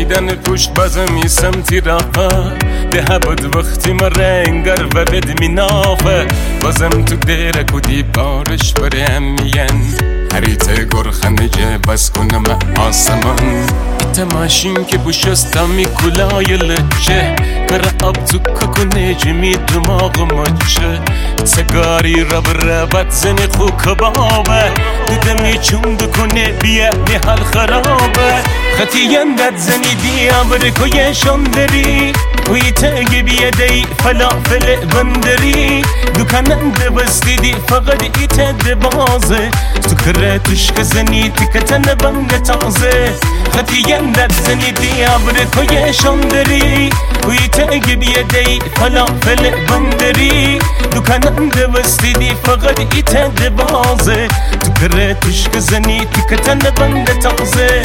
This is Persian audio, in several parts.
دیدن پشت بازم یه سمتی راه ده بود وقتی ما رنگر و بد می نافه بازم تو دیره کدی بارش برم میگن هریت گرخنه جه بس کنم آسمان تماشین که بوشستا می کلای لچه کر آب تو ککنه جمی دماغ مچه سگاری ربت زنی خو کبابه دیدمی چون بکنه بیا می حال خرابه خطی یندت زنی دیا برکوی شندری وی تاگی بیا دی فلافل بندری دکانم بستی دی فقط ایت دبازه سکره تشک زنی تکتن بنگ تازه خطی یندت زنی دیا برکوی شندری وی تاگی بیا دی فلافل بندری دکانم بستی دی فقط ایت دبازه سکره تشک زنی تکتن بنگ تازه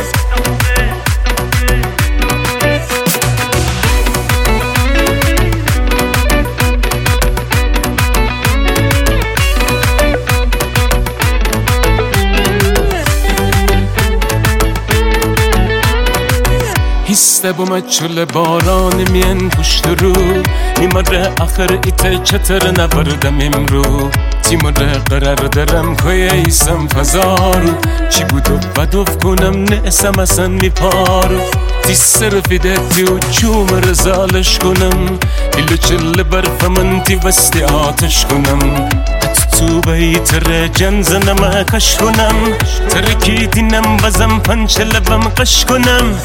هسته بوم چل باران مین پشت رو میمره آخر ایت چتر نبردم امرو تیمره قرار درم که ایسم فزارو چی بودو بدوف کنم نسم اصلا میپارو تی صرفیده تیو چوم رزالش کنم ایلو چل برف من تی وستی آتش کنم تو بیتر جنزنم کش کنم ترکی دینم بزم پنچ لبم قش کنم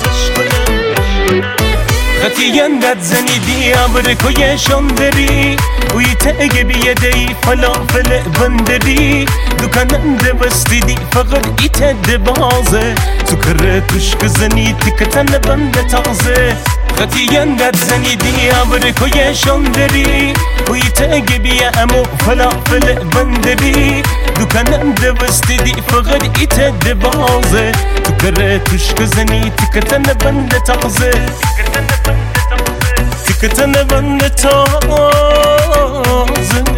خطی یندت زنی دیا برکوی شندری وی تاگی بیا دی فلافل بندری دکانم بستی دی فقط ایت دبازه سکره تشک زنی تکتن بند تازه خطی یندت زنی دیا برکوی شندری وی تاگی بیا امو فلافل بندری دکانم بستی دی فقط ایت دبازه سکره تشک زنی تکتن بند تازه تکتن بند تازه